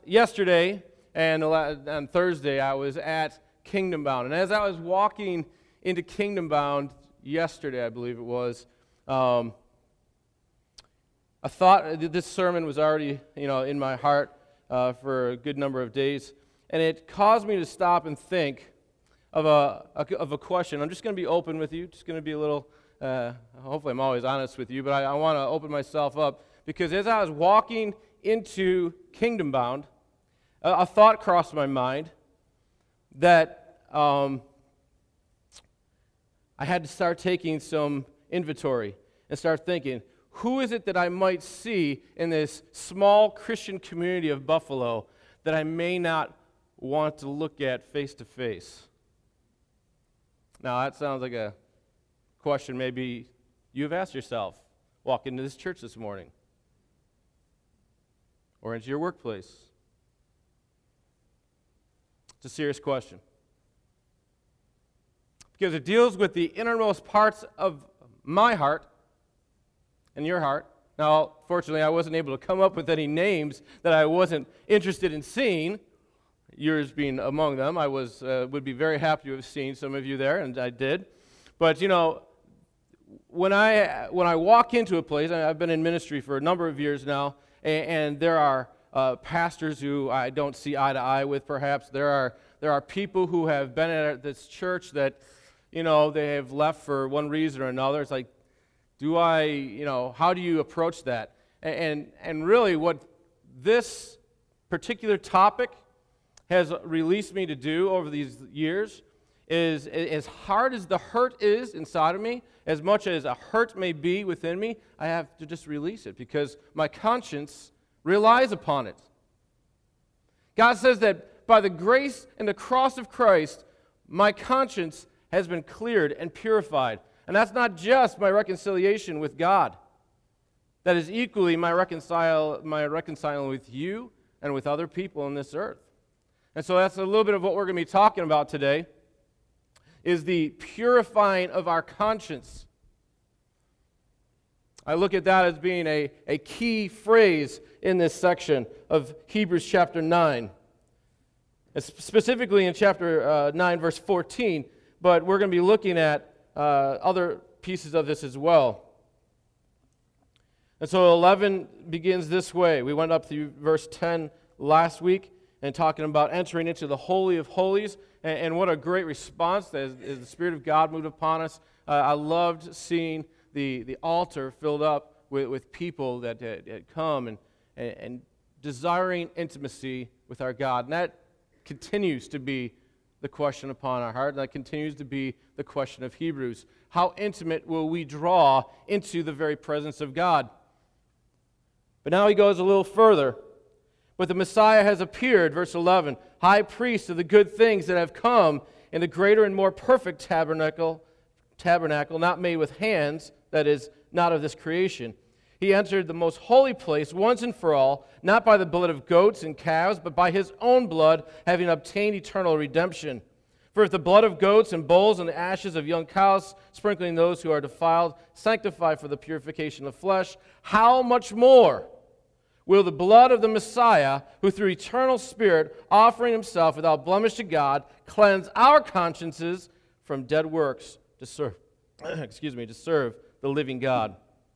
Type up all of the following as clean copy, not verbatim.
yesterday and on Thursday, I was at Kingdom Bound. And as I was walking into Kingdom Bound yesterday, I believe it was, I thought this sermon was already, in my heart for a good number of days. And it caused me to stop and think of a question. I'm just going to be open with you. Just going to be a little, hopefully I'm always honest with you, but I want to open myself up. Because as I was walking into Kingdom Bound, a thought crossed my mind that I had to start taking some inventory and start thinking, who is it that I might see in this small Christian community of Buffalo that I may not want to look at face to face? Now, that sounds like a question maybe you've asked yourself walking into this church this morning or into your workplace. It's a serious question because it deals with the innermost parts of my heart and your heart. Now, fortunately, I wasn't able to come up with any names that I wasn't interested in seeing, yours being among them. I would be very happy to have seen some of you there, and I did. But, when I walk into a place, I've been in ministry for a number of years now, and there are pastors who I don't see eye to eye with, perhaps. There are people who have been at this church that, they have left for one reason or another. It's like, how do you approach that? And really what this particular topic has released me to do over these years is, as hard as the hurt is inside of me, as much as a hurt may be within me, I have to just release it because my conscience relies upon it. God says that by the grace and the cross of Christ, my conscience has been cleared and purified. And that's not just my reconciliation with God. That is equally my reconciling with you and with other people on this earth. And so that's a little bit of what we're going to be talking about today, is the purifying of our conscience. I look at that as being a key phrase in this section of Hebrews chapter 9. It's specifically in chapter 9, verse 14, but we're going to be looking at other pieces of this as well. And so 11 begins this way. We went up through verse 10 last week and talking about entering into the Holy of Holies, and what a great response as the Spirit of God moved upon us. I loved seeing the altar filled up with people that had come and desiring intimacy with our God. And that continues to be the question upon our heart, and that continues to be the question of Hebrews. How intimate will we draw into the very presence of God? But now he goes a little further. But the Messiah has appeared, verse 11, high priest of the good things that have come in the greater and more perfect tabernacle, not made with hands, that is, not of this creation. He entered the most holy place once and for all, not by the blood of goats and calves, but by his own blood, having obtained eternal redemption. For if the blood of goats and bulls and the ashes of young cows, sprinkling those who are defiled, sanctify for the purification of flesh, how much more will the blood of the Messiah, who through eternal Spirit, offering himself without blemish to God, cleanse our consciences from dead works to serve, to serve the living God.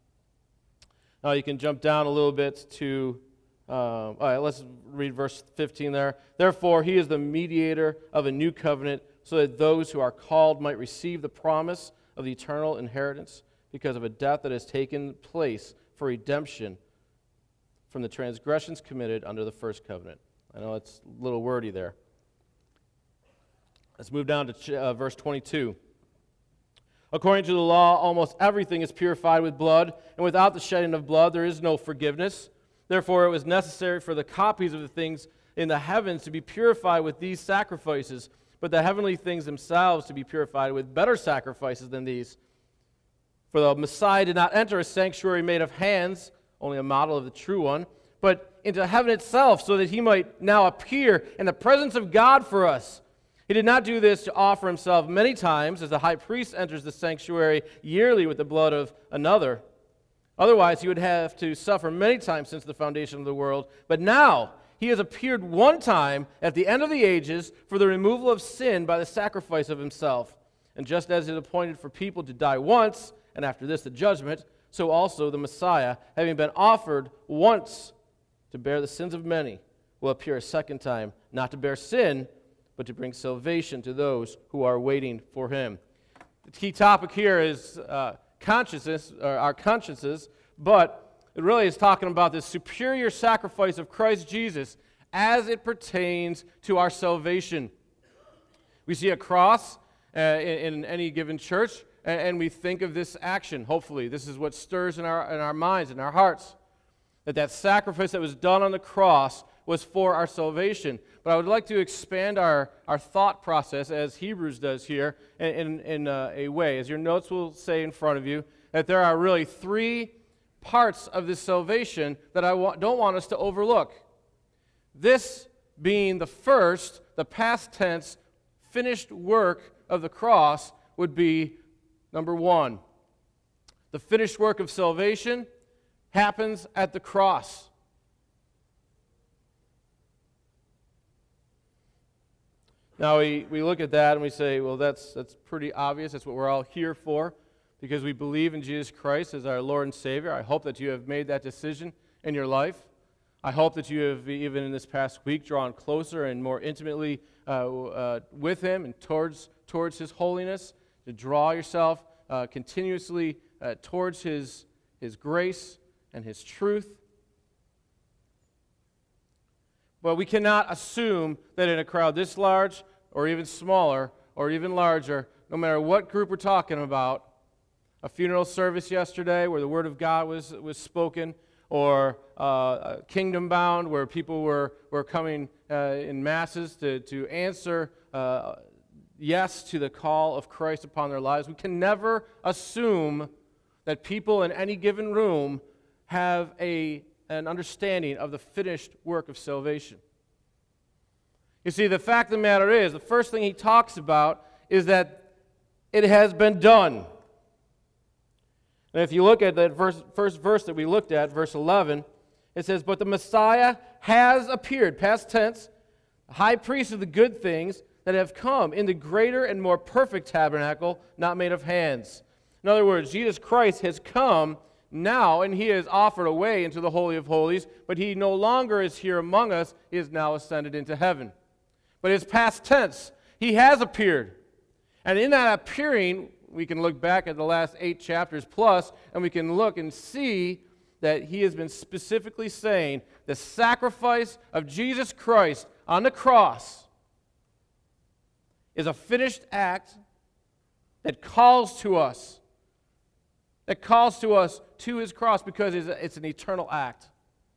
Now you can jump down a little bit to, all right, let's read verse 15 there. Therefore, he is the mediator of a new covenant, so that those who are called might receive the promise of the eternal inheritance because of a death that has taken place for redemption from the transgressions committed under the first covenant. I know it's a little wordy there. Let's move down to verse 22. According to the law, almost everything is purified with blood, and without the shedding of blood there is no forgiveness. Therefore it was necessary for the copies of the things in the heavens to be purified with these sacrifices, but the heavenly things themselves to be purified with better sacrifices than these. For the Messiah did not enter a sanctuary made of hands, only a model of the true one, but into heaven itself, so that he might now appear in the presence of God for us. He did not do this to offer himself many times, as the high priest enters the sanctuary yearly with the blood of another. Otherwise, he would have to suffer many times since the foundation of the world. But now he has appeared one time at the end of the ages for the removal of sin by the sacrifice of himself. And just as it is appointed for people to die once, and after this the judgment, so also the Messiah, having been offered once to bear the sins of many, will appear a second time, not to bear sin, but to bring salvation to those who are waiting for him. The key topic here is consciousness, or our consciences, but it really is talking about this superior sacrifice of Christ Jesus as it pertains to our salvation. We see a cross in any given church, and we think of this action. Hopefully, this is what stirs in our minds, in our hearts, that sacrifice that was done on the cross was for our salvation. But I would like to expand our thought process, as Hebrews does here, in a way. As your notes will say in front of you, that there are really three parts of this salvation that I don't want us to overlook. This being the first, the past tense, finished work of the cross would be number one. The finished work of salvation happens at the cross. Now we look at that and we say, well, that's pretty obvious. That's what we're all here for, because we believe in Jesus Christ as our Lord and Savior. I hope that you have made that decision in your life. I hope that you have, even in this past week, drawn closer and more intimately with Him and towards His holiness, to draw yourself continuously towards His grace and His truth. But we cannot assume that in a crowd this large, or even smaller, or even larger, no matter what group we're talking about, a funeral service yesterday where the Word of God was spoken, or Kingdom Bound where people were coming in masses to answer yes to the call of Christ upon their lives. We can never assume that people in any given room have an understanding of the finished work of salvation. You see, the fact of the matter is, the first thing he talks about is that it has been done. And if you look at that first verse that we looked at, verse 11, it says, "But the Messiah has appeared," past tense, high priest of the good things that have come in the greater and more perfect tabernacle, not made of hands. In other words, Jesus Christ has come now, and He has offered a way into the Holy of Holies, but He no longer is here among us. He is now ascended into heaven. But it's past tense. He has appeared. And in that appearing, we can look back at the last 8 chapters plus, and we can look and see that He has been specifically saying the sacrifice of Jesus Christ on the cross is a finished act that calls to us to His cross, because it's an eternal act.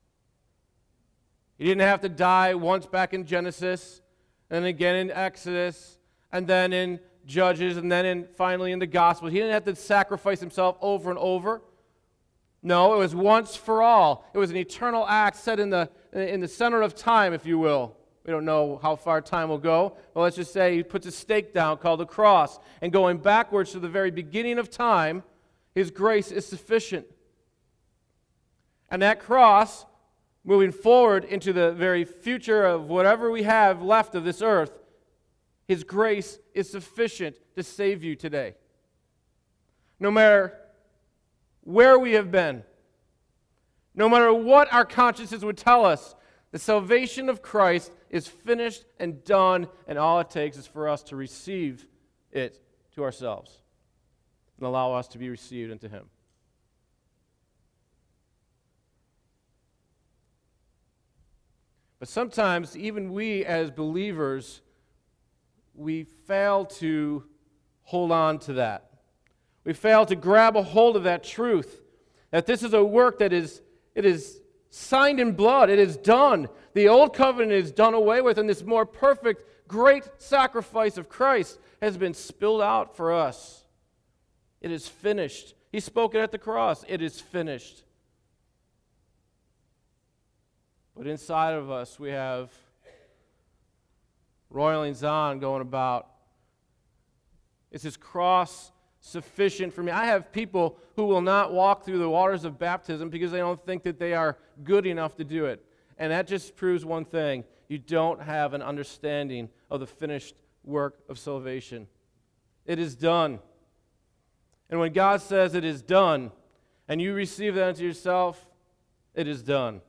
He didn't have to die once back in Genesis, and again in Exodus, and then in Judges, and then finally in the Gospels. He didn't have to sacrifice Himself over and over. No, it was once for all. It was an eternal act set in the center of time, if you will. We don't know how far time will go, but let's just say He puts a stake down called the cross, and going backwards to the very beginning of time, His grace is sufficient. And that cross, moving forward into the very future of whatever we have left of this earth, His grace is sufficient to save you today. No matter where we have been, no matter what our consciences would tell us, the salvation of Christ is finished and done, and all it takes is for us to receive it to ourselves and allow us to be received into Him. But sometimes, even we as believers, we fail to hold on to that. We fail to grab a hold of that truth, that this is a work that it is signed in blood. It is done. The old covenant is done away with, and this more perfect, great sacrifice of Christ has been spilled out for us. It is finished. He spoke it at the cross. It is finished. But inside of us, we have roilings on going about. Is His cross sufficient for me? I have people who will not walk through the waters of baptism because they don't think that they are good enough to do it. And that just proves one thing. You don't have an understanding of the finished work of salvation. It is done. And when God says it is done, and you receive that into yourself, it is done.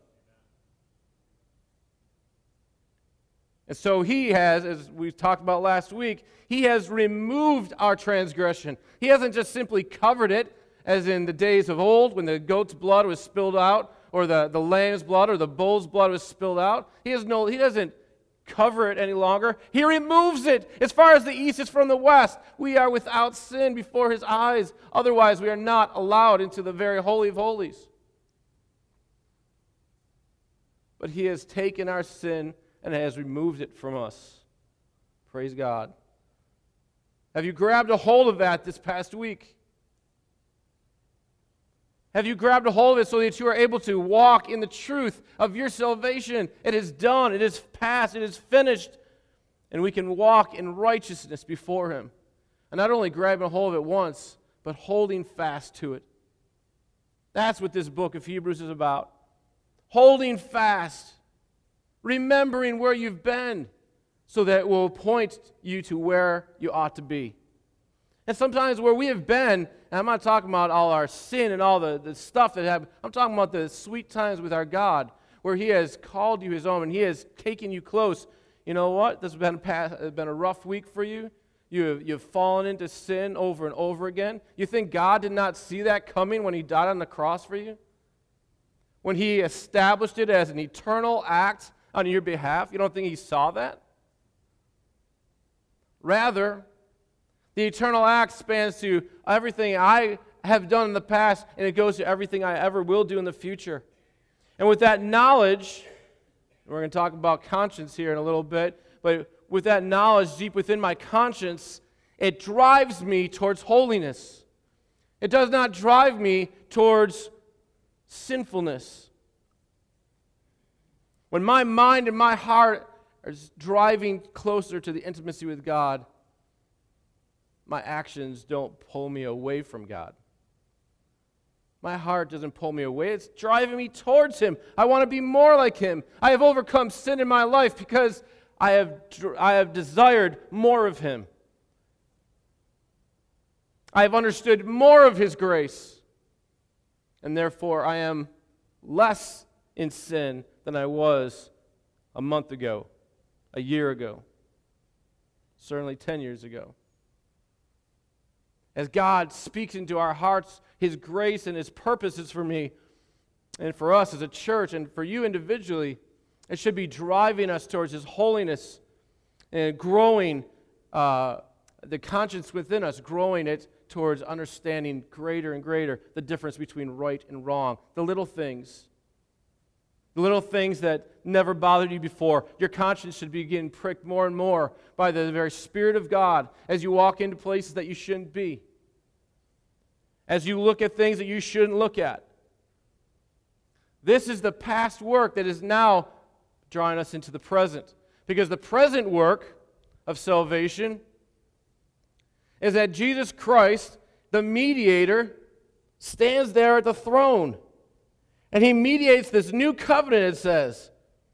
And so he has, as we talked about last week, he has removed our transgression. He hasn't just simply covered it, as in the days of old when the goat's blood was spilled out, or the lamb's blood or the bull's blood was spilled out. He doesn't cover it any longer. He removes it. As far as the east is from the west, we are without sin before his eyes. Otherwise, we are not allowed into the very holy of holies. But he has taken our sin and has removed it from us. Praise God. Have you grabbed a hold of that this past week? Have you grabbed a hold of it so that you are able to walk in the truth of your salvation? It is done. It is past. It is finished. And we can walk in righteousness before him. And not only grabbing a hold of it once, but holding fast to it. That's what this book of Hebrews is about. Holding fast. Remembering where you've been so that it will point you to where you ought to be. And sometimes where we have been, and I'm not talking about all our sin and all the stuff that happened. I'm talking about the sweet times with our God, where he has called you his own and he has taken you close. You know what? This has been a rough week for you. You've fallen into sin over and over again. You think God did not see that coming when he died on the cross for you? When he established it as an eternal act on your behalf? You don't think he saw that? Rather, the eternal act spans to everything I have done in the past, and it goes to everything I ever will do in the future. And with that knowledge, we're going to talk about conscience here in a little bit, but with that knowledge deep within my conscience, it drives me towards holiness. It does not drive me towards sinfulness. When my mind and my heart are driving closer to the intimacy with God, my actions don't pull me away from God. My heart doesn't pull me away. It's driving me towards him. I want to be more like him. I have overcome sin in my life because I have desired more of him. I have understood more of his grace. And therefore, I am less in sin than I was a month ago, a year ago, certainly 10 years ago. As God speaks into our hearts his grace and his purposes for me and for us as a church and for you individually, it should be driving us towards his holiness and growing the conscience within us, growing it towards understanding greater and greater the difference between right and wrong, the little things that never bothered you before. Your conscience should be getting pricked more and more by the very Spirit of God as you walk into places that you shouldn't be, as you look at things that you shouldn't look at. This is the past work that is now drawing us into the present, because the present work of salvation is that Jesus Christ, the mediator, stands there at the throne. And he mediates this new covenant, it says.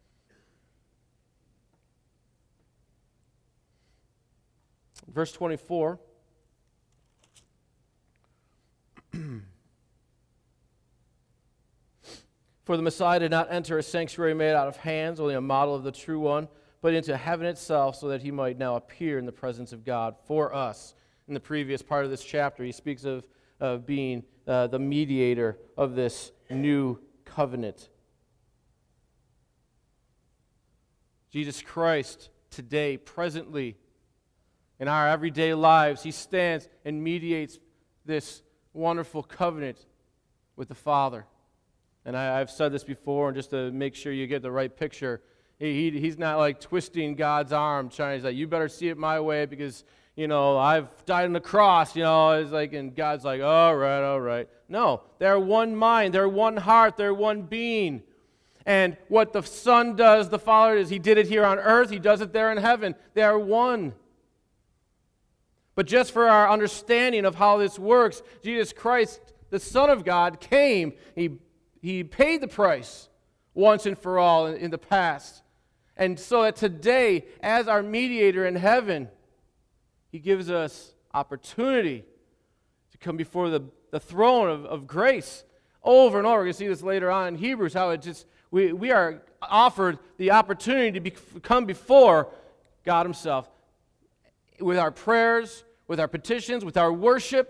Verse 24. For the Messiah did not enter a sanctuary made out of hands, only a model of the true one, but into heaven itself, so that he might now appear in the presence of God for us. In the previous part of this chapter, he speaks of being the mediator of this new covenant. Jesus Christ, today, presently, in our everyday lives, he stands and mediates this wonderful covenant with the Father. And I've said this before, and just to make sure you get the right picture, he's not like twisting God's arm, trying to say, you better see it my way because, I've died on the cross, it's like, and God's like, all right. No, they're one mind, they're one heart, they're one being. And what the Son does, the Father does, he did it here on earth, he does it there in heaven. They are one. But just for our understanding of how this works, Jesus Christ, the Son of God, came. He paid the price once and for all in the past. And so that today, as our mediator in heaven, he gives us opportunity to come before the throne of grace over and over. We're going to see this later on in Hebrews, how it just we are offered the opportunity to come before God himself with our prayers, with our petitions, with our worship.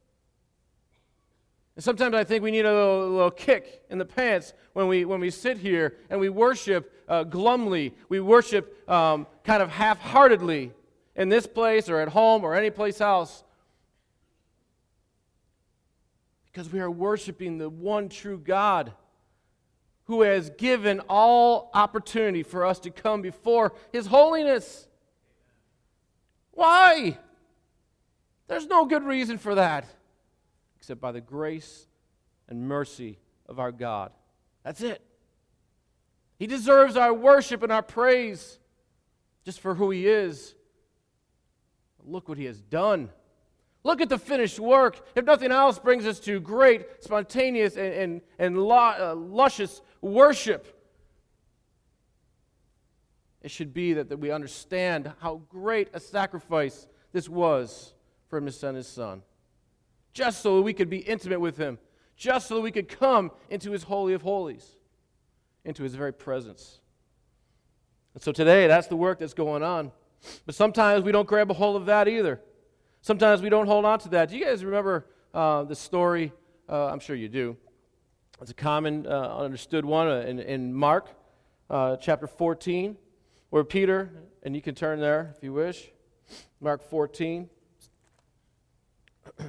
And sometimes I think we need a little kick in the pants when we sit here and we worship glumly. We worship kind of half-heartedly in this place or at home or any place else. Because we are worshiping the one true God who has given all opportunity for us to come before his holiness. Why? There's no good reason for that except by the grace and mercy of our God. That's it. He deserves our worship and our praise just for who he is. Look what he has done. Look at the finished work. If nothing else brings us to great, spontaneous, and luscious worship. It should be that we understand how great a sacrifice this was for him to send his son. Just so we could be intimate with him. Just so that we could come into his holy of holies. Into his very presence. And so today, that's the work that's going on. But sometimes we don't grab a hold of that either. Sometimes we don't hold on to that. Do you guys remember the story? I'm sure you do. It's a common, understood one in Mark chapter 14, where Peter, and you can turn there if you wish, Mark 14. This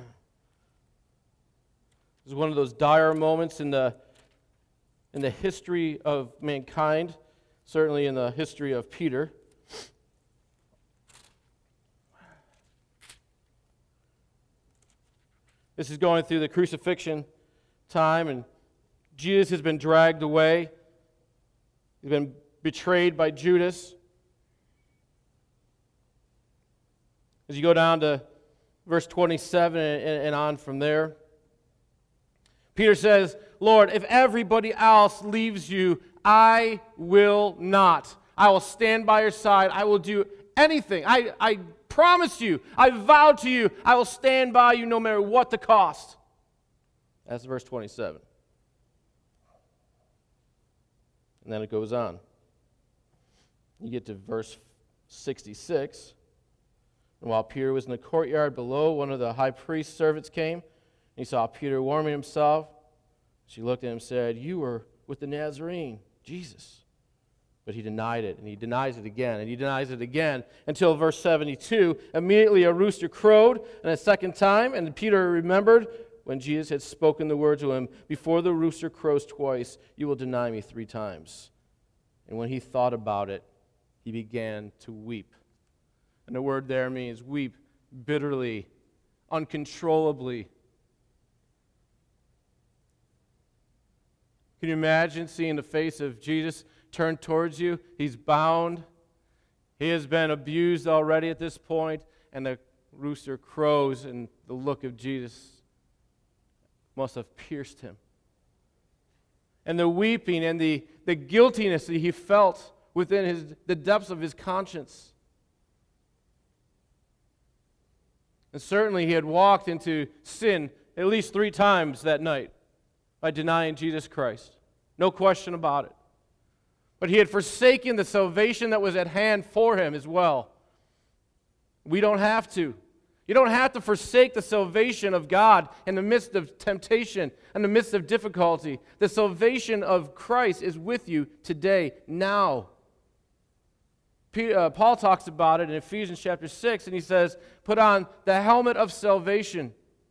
is one of those dire moments in the history of mankind, certainly in the history of Peter. This is going through the crucifixion time, and Jesus has been dragged away. He's been betrayed by Judas. As you go down to verse 27 and on from there, Peter says, Lord, if everybody else leaves you, I will not. I will stand by your side. I will do anything. I promise you, I vow to you, I will stand by you no matter what the cost. That's verse 27. And then it goes on. You get to verse 66. And while Peter was in the courtyard below, one of the high priest's servants came, and he saw Peter warming himself. She looked at him and said, "You were with the Nazarene, Jesus." But he denied it, and he denies it again, and he denies it again, until verse 72. Immediately a rooster crowed, and a second time, and Peter remembered when Jesus had spoken the word to him, "Before the rooster crows twice, you will deny me 3 times." And when he thought about it, he began to weep. And the word there means weep bitterly, uncontrollably. Can you imagine seeing the face of Jesus turn towards you? He's bound. He has been abused already at this point, and the rooster crows, and the look of Jesus must have pierced him. And the weeping and the guiltiness that he felt within the depths of his conscience. And certainly he had walked into sin at least 3 times that night by denying Jesus Christ. No question about it. But he had forsaken the salvation that was at hand for him as well. We don't have to. You don't have to forsake the salvation of God in the midst of temptation, in the midst of difficulty. The salvation of Christ is with you today, now. Paul talks about it in Ephesians chapter 6, and he says, put on the helmet of salvation.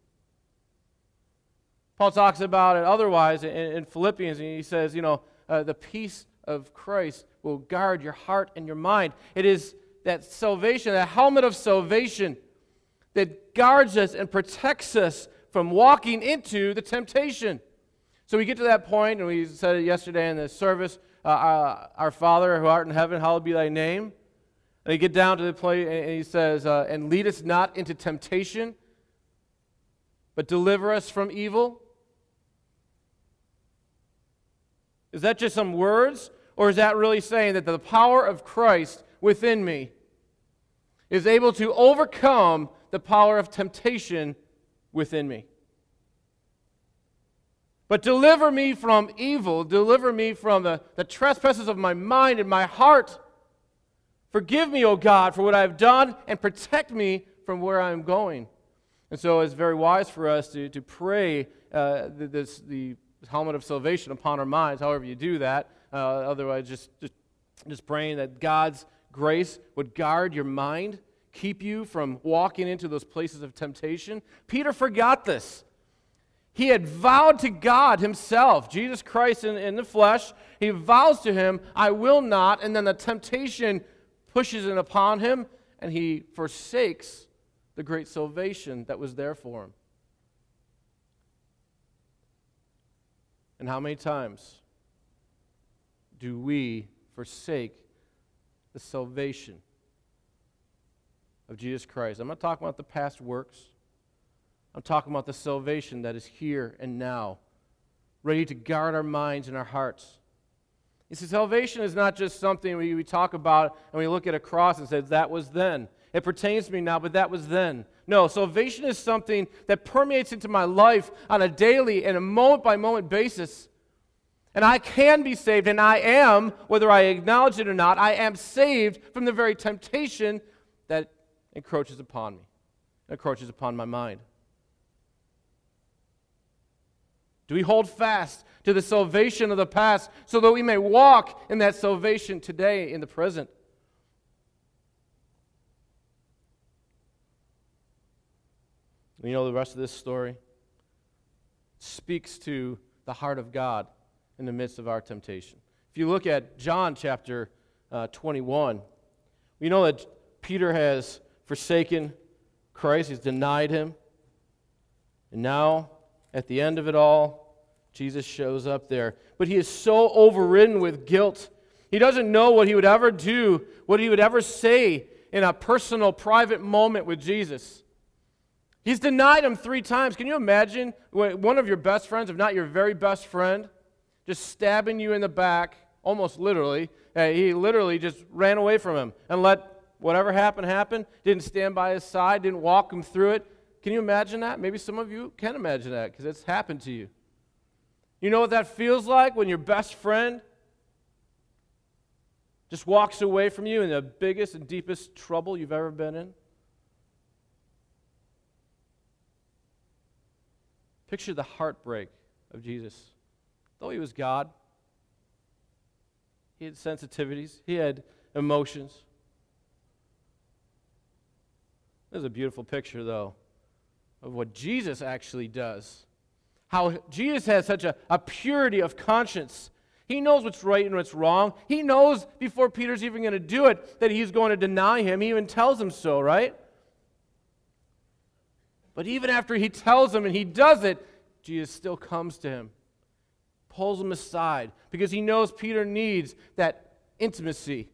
Paul talks about it otherwise in Philippians, and he says, the peace of Christ will guard your heart and your mind. It is that salvation, that helmet of salvation, that guards us and protects us from walking into the temptation. So we get to that point, and we said it yesterday in the service, our Father who art in heaven, hallowed be thy name. And they get down to the place, and he says, and lead us not into temptation, but deliver us from evil. Is that just some words? Or is that really saying that the power of Christ within me is able to overcome the power of temptation within me? But deliver me from evil, deliver me from the trespasses of my mind and my heart. Forgive me, O God, for what I have done, and protect me from where I am going. And so it's very wise for us to pray the helmet of salvation upon our minds, however you do that. Otherwise, just praying that God's grace would guard your mind, keep you from walking into those places of temptation. Peter forgot this. He had vowed to God himself, Jesus Christ in the flesh. He vows to him, I will not, and then the temptation pushes in upon him, and he forsakes the great salvation that was there for him. And how many times do we forsake the salvation of Jesus Christ? I'm not talking about the past works. I'm talking about the salvation that is here and now, ready to guard our minds and our hearts. You see, salvation is not just something we talk about and we look at a cross and say, that was then. It pertains to me now, but that was then. No, salvation is something that permeates into my life on a daily and a moment-by-moment basis. And I can be saved, and I am, whether I acknowledge it or not, I am saved from the very temptation that encroaches upon me, encroaches upon my mind. Do we hold fast to the salvation of the past so that we may walk in that salvation today in the present? You know, the rest of this story speaks to the heart of God in the midst of our temptation. If you look at John chapter 21, we know that Peter has forsaken Christ. He's denied him. And now, at the end of it all, Jesus shows up there. But he is so overridden with guilt. He doesn't know what he would ever do, what he would ever say in a personal, private moment with Jesus. He's denied him 3 times. Can you imagine one of your best friends, if not your very best friend, just stabbing you in the back, almost literally? He literally just ran away from him and let whatever happened happen, didn't stand by his side, didn't walk him through it. Can you imagine that? Maybe some of you can imagine that because it's happened to you. You know what that feels like when your best friend just walks away from you in the biggest and deepest trouble you've ever been in? Picture the heartbreak of Jesus. Though he was God, he had sensitivities, he had emotions. There's a beautiful picture, though, of what Jesus actually does. How Jesus has such a purity of conscience. He knows what's right and what's wrong. He knows before Peter's even going to do it that he's going to deny him. He even tells him so, right? But even after he tells him and he does it, Jesus still comes to him, pulls him aside, because he knows Peter needs that intimacy.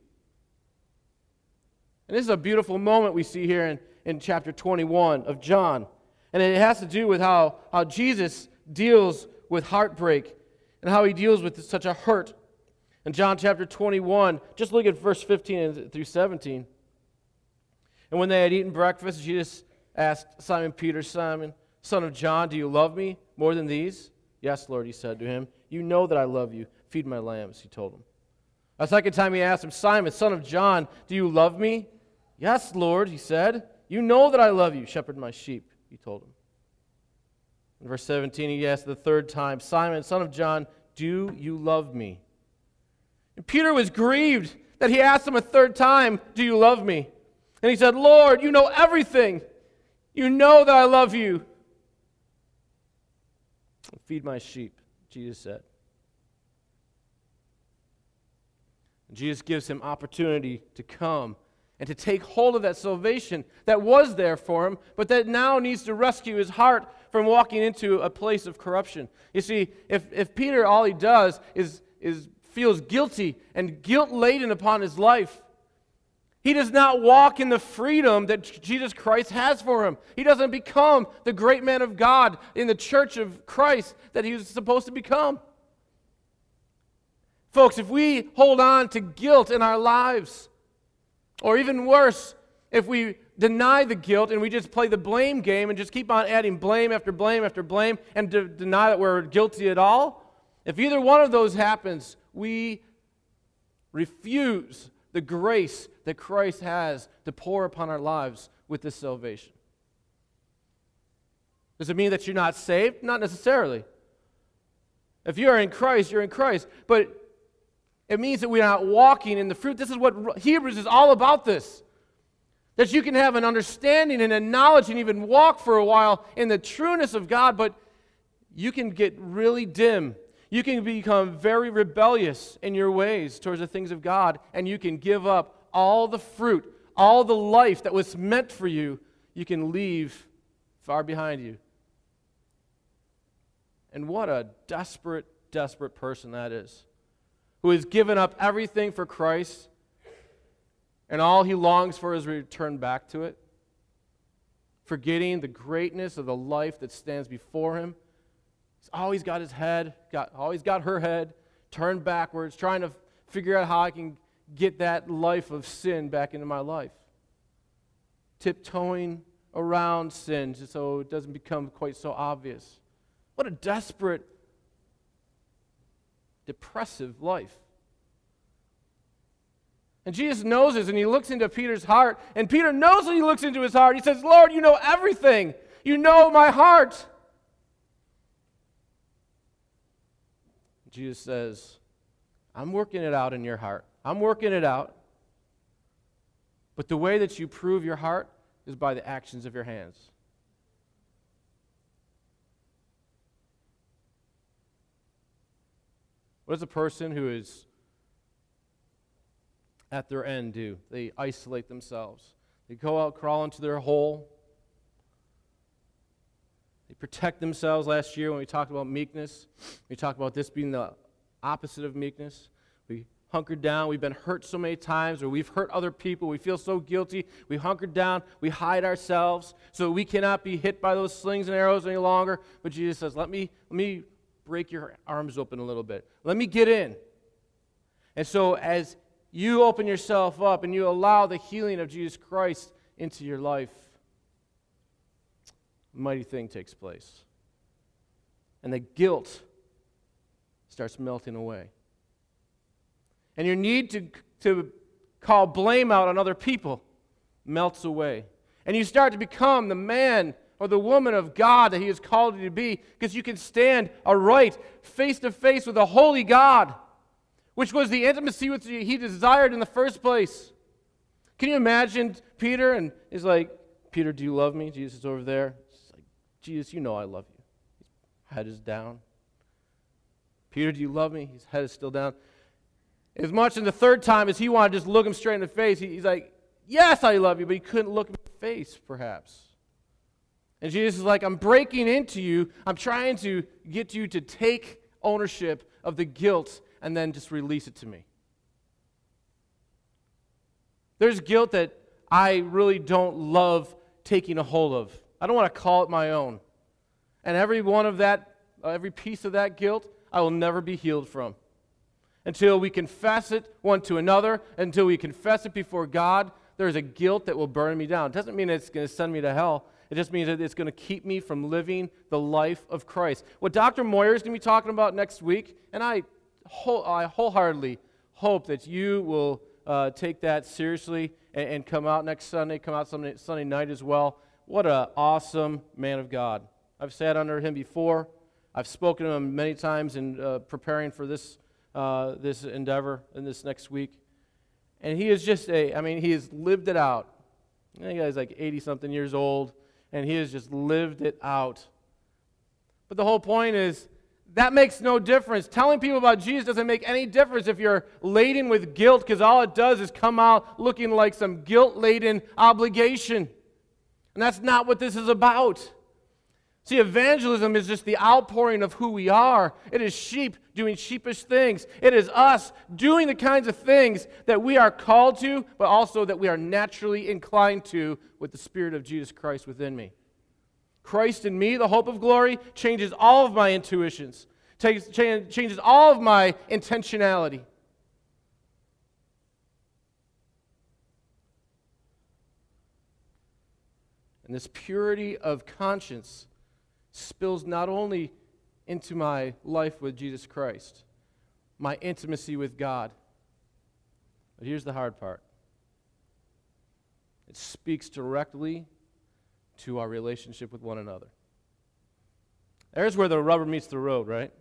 And this is a beautiful moment we see here in chapter 21 of John. And it has to do with how Jesus deals with heartbreak and how he deals with such a hurt. In John chapter 21, just look at verse 15 through 17. And when they had eaten breakfast, Jesus asked Simon Peter, Simon, son of John, do you love me more than these? Yes, Lord, he said to him. You know that I love you. Feed my lambs, he told him. A second time he asked him, Simon, son of John, do you love me? Yes, Lord, he said. You know that I love you. Shepherd my sheep, he told him. In verse 17, he asked the third time, Simon, son of John, do you love me? And Peter was grieved that he asked him a third time, do you love me? And he said, Lord, you know everything. You know that I love you. Feed my sheep, Jesus said. And Jesus gives him opportunity to come and to take hold of that salvation that was there for him, but that now needs to rescue his heart from walking into a place of corruption. You see, if Peter, all he does is feels guilty and guilt-laden upon his life, he does not walk in the freedom that Jesus Christ has for him. He doesn't become the great man of God in the church of Christ that he was supposed to become. Folks, if we hold on to guilt in our lives, or even worse, if we deny the guilt and we just play the blame game and just keep on adding blame after blame after blame and deny that we're guilty at all, if either one of those happens, we refuse the grace that Christ has to pour upon our lives with this salvation. Does it mean that you're not saved? Not necessarily. If you are in Christ, you're in Christ. But it means that we are not walking in the fruit. This is what Hebrews is all about this. That you can have an understanding and a knowledge and even walk for a while in the trueness of God, but you can get really dim. You can become very rebellious in your ways towards the things of God, and you can give up all the fruit, all the life that was meant for you, you can leave far behind you. And what a desperate, desperate person that is, who has given up everything for Christ, and all he longs for is return back to it, forgetting the greatness of the life that stands before him. He's always got his head, always got her head turned backwards, trying to figure out how I can get that life of sin back into my life. Tiptoeing around sin so it doesn't become quite so obvious. What a desperate, depressive life. And Jesus knows this, and he looks into Peter's heart, and Peter knows when he looks into his heart. He says, Lord, you know everything. You know my heart. Jesus says, I'm working it out in your heart. I'm working it out. But the way that you prove your heart is by the actions of your hands. What does a person who is at their end do? They isolate themselves. They go out, crawl into their hole. They protect themselves. Last year when we talked about meekness, we talked about this being the opposite of meekness. We hunkered down. We've been hurt so many times, or we've hurt other people. We feel so guilty. We hunkered down. We hide ourselves so we cannot be hit by those slings and arrows any longer. But Jesus says, let me break your arms open a little bit. Let me get in. And so as you open yourself up and you allow the healing of Jesus Christ into your life, a mighty thing takes place. And the guilt starts melting away. And your need to call blame out on other people melts away. And you start to become the man or the woman of God that he has called you to be, because you can stand aright, face to face with a holy God, which was the intimacy which he desired in the first place. Can you imagine Peter? And he's like, Peter, do you love me? Jesus is over there. He's like, Jesus, you know I love you. His head is down. Peter, do you love me? His head is still down. As much in the third time as he wanted to just look him straight in the face, he's like, yes, I love you, but he couldn't look him in the face, perhaps. And Jesus is like, I'm breaking into you. I'm trying to get you to take ownership of the guilt and then just release it to me. There's guilt that I really don't love taking a hold of. I don't want to call it my own. And every piece of that guilt, I will never be healed from. Until we confess it one to another, until we confess it before God, there's a guilt that will burn me down. It doesn't mean it's going to send me to hell. It just means that it's going to keep me from living the life of Christ. What Dr. Moyer is going to be talking about next week, and I wholeheartedly hope that you will take that seriously and come out next Sunday, come out Sunday night as well. What an awesome man of God. I've sat under him before. I've spoken to him many times in preparing for this endeavor in this next week. And he is just he has lived it out. I think he's like 80-something years old, and he has just lived it out. But the whole point is, that makes no difference. Telling people about Jesus doesn't make any difference if you're laden with guilt, because all it does is come out looking like some guilt-laden obligation. And that's not what this is about. See, evangelism is just the outpouring of who we are. It is sheep doing sheepish things. It is us doing the kinds of things that we are called to, but also that we are naturally inclined to with the Spirit of Jesus Christ within me. Christ in me, the hope of glory, changes all of my intuitions. changes all of my intentionality. And this purity of conscience spills not only into my life with Jesus Christ, my intimacy with God, but here's the hard part. It speaks directly to our relationship with one another. There's where the rubber meets the road, right?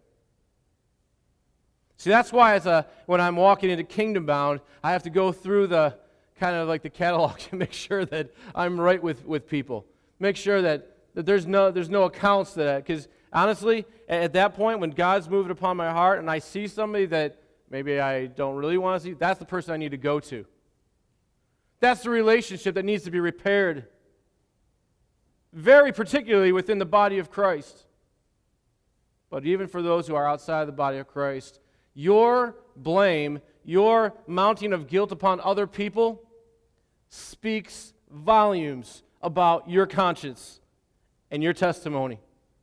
See, that's why when I'm walking into Kingdom Bound, I have to go through the kind of like the catalog to make sure that I'm right with people. Make sure that there's no accounts to that. Because honestly, at that point, when God's moving upon my heart and I see somebody that maybe I don't really want to see, that's the person I need to go to. That's the relationship that needs to be repaired. Very particularly within the body of Christ. But even for those who are outside the body of Christ, your blame, your mounting of guilt upon other people speaks volumes about your conscience and your testimony.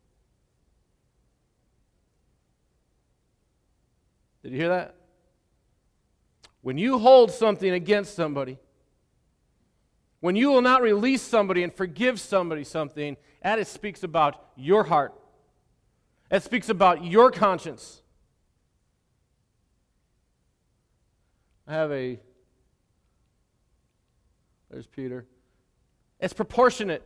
Did you hear that? When you hold something against somebody, when you will not release somebody and forgive somebody something, that it speaks about your heart. It speaks about your conscience. There's Peter. It's proportionate.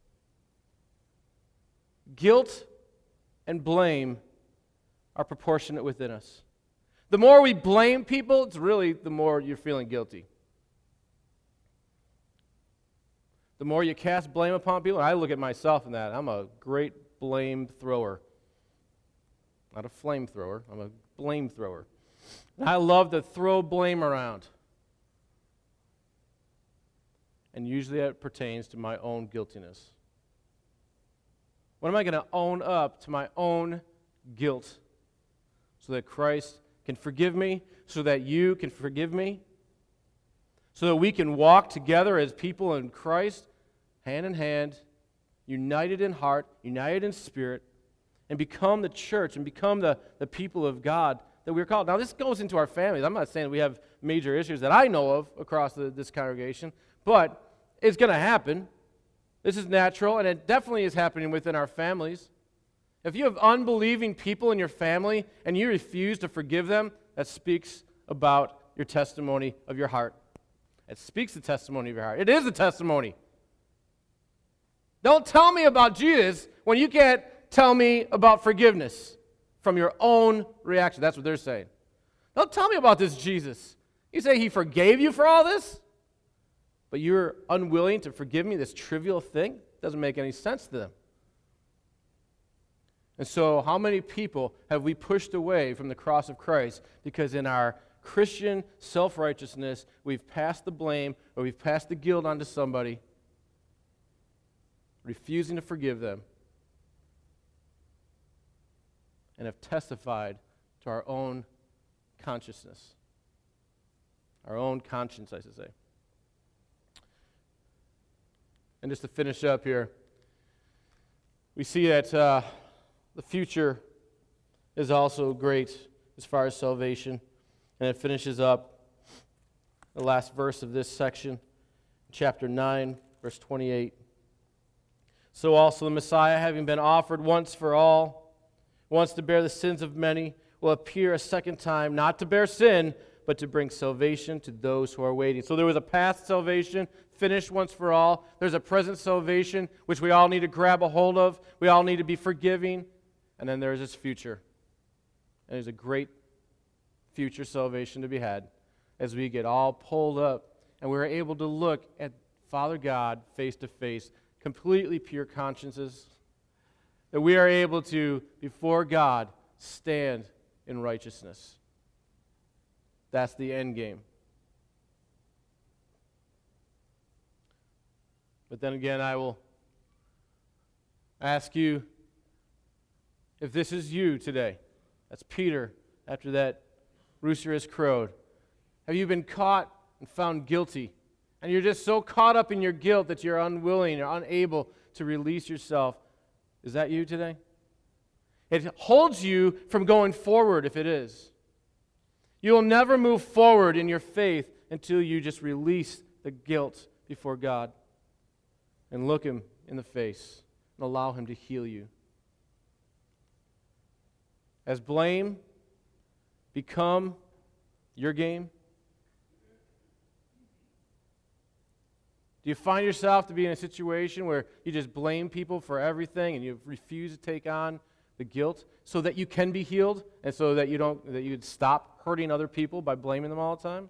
Guilt and blame are proportionate within us. The more we blame people, it's really the more you're feeling guilty. The more you cast blame upon people, and I look at myself in that, I'm a great blame thrower. Not a flamethrower, I'm a blame thrower. And I love to throw blame around. And usually that pertains to my own guiltiness. When am I going to own up to my own guilt so that Christ can forgive me, so that you can forgive me, so that we can walk together as people in Christ, hand in hand, united in heart, united in spirit, and become the church and become the people of God that we're called. Now, this goes into our families. I'm not saying we have major issues that I know of across this congregation, but it's going to happen. This is natural, and it definitely is happening within our families. If you have unbelieving people in your family and you refuse to forgive them, that speaks about your testimony of your heart. It speaks the testimony of your heart. It is a testimony. Don't tell me about Jesus when you can't tell me about forgiveness from your own reaction. That's what they're saying. Don't tell me about this Jesus. You say he forgave you for all this, but you're unwilling to forgive me this trivial thing? Doesn't make any sense to them. And so how many people have we pushed away from the cross of Christ because in our Christian self-righteousness, we've passed the blame or we've passed the guilt onto somebody, refusing to forgive them, and have testified to our own consciousness. Our own conscience, I should say. And just to finish up here, we see that the future is also great as far as salvation. And it finishes up the last verse of this section, chapter 9, verse 28. So also the Messiah, having been offered once for all, once to bear the sins of many, will appear a second time, not to bear sin, but to bring salvation to those who are waiting. So there was a past salvation, finished once for all. There's a present salvation, which we all need to grab a hold of. We all need to be forgiving. And then there's this future. And there's a great future salvation to be had as we get all pulled up and we're able to look at Father God face to face, completely pure consciences, that we are able to, before God, stand in righteousness. That's the end game. But then again, I will ask you, if this is you today, that's Peter after that rooster has crowed, have you been caught and found guilty? And you're just so caught up in your guilt that you're unwilling or unable to release yourself. Is that you today? It holds you from going forward if it is. You will never move forward in your faith until you just release the guilt before God and look Him in the face and allow Him to heal you. Has blame become your game? Do you find yourself to be in a situation where you just blame people for everything and you refuse to take on the guilt so that you can be healed and so that you'd stop hurting other people by blaming them all the time?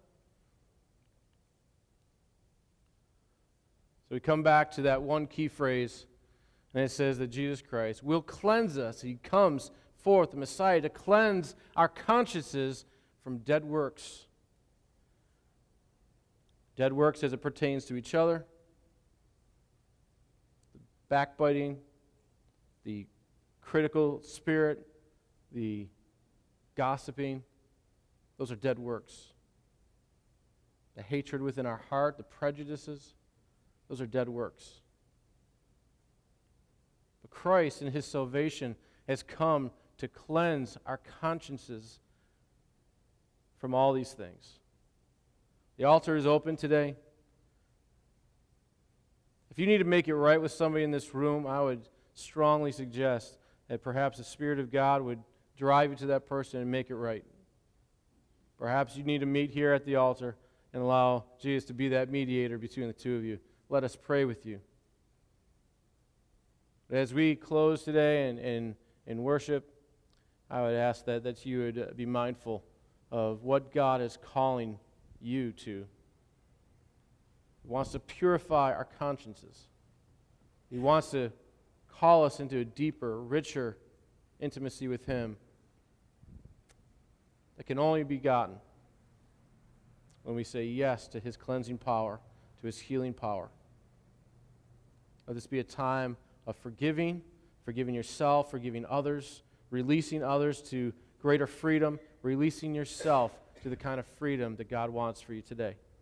So we come back to that one key phrase, and it says that Jesus Christ will cleanse us. He comes forth, the Messiah, to cleanse our consciences from dead works. Dead works as it pertains to each other, the backbiting, the critical spirit, the gossiping. Those are dead works. The hatred within our heart, the prejudices, those are dead works. But Christ in His salvation has come to cleanse our consciences from all these things. The altar is open today. If you need to make it right with somebody in this room, I would strongly suggest that perhaps the Spirit of God would drive you to that person and make it right. Perhaps you need to meet here at the altar and allow Jesus to be that mediator between the two of you. Let us pray with you. But as we close today in worship, I would ask that you would be mindful of what God is calling you to. He wants to purify our consciences. He wants to call us into a deeper, richer intimacy with Him that can only be gotten when we say yes to His cleansing power, to His healing power. Let this be a time of forgiving yourself, forgiving others, releasing others to greater freedom, releasing yourself to the kind of freedom that God wants for you today.